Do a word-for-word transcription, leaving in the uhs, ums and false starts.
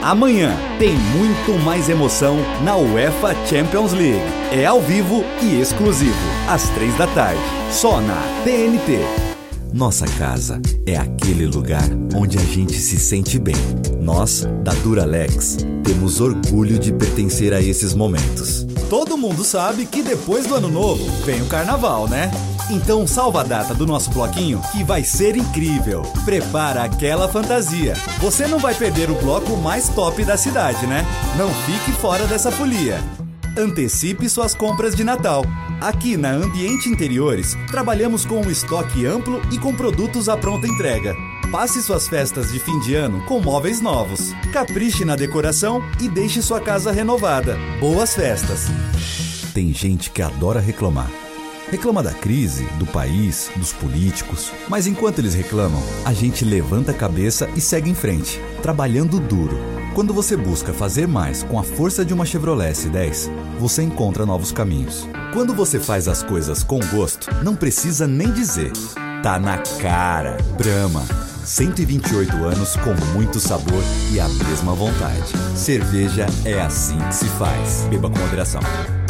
Amanhã tem muito mais emoção na UEFA Champions League. É ao vivo e exclusivo, às três da tarde, só na T N T. Nossa casa é aquele lugar onde a gente se sente bem. Nós, da Duralex, temos orgulho de pertencer a esses momentos. Todo mundo sabe que depois do ano novo vem o carnaval, né? Então salva a data do nosso bloquinho que vai ser incrível. Prepara aquela fantasia. Você não vai perder o bloco mais top da cidade, né? Não fique fora dessa folia. Antecipe suas compras de Natal. Aqui na Ambiente Interiores, trabalhamos com um estoque amplo e com produtos à pronta entrega. Passe suas festas de fim de ano com móveis novos. Capriche na decoração e deixe sua casa renovada. Boas festas! Tem gente que adora reclamar. Reclama da crise, do país, dos políticos. Mas enquanto eles reclamam, a gente levanta a cabeça e segue em frente, trabalhando duro. Quando você busca fazer mais com a força de uma Chevrolet S dez, você encontra novos caminhos. Quando você faz as coisas com gosto, não precisa nem dizer. Tá na cara. Brahma. cento e vinte e oito anos com muito sabor e a mesma vontade. Cerveja é assim que se faz. Beba com moderação.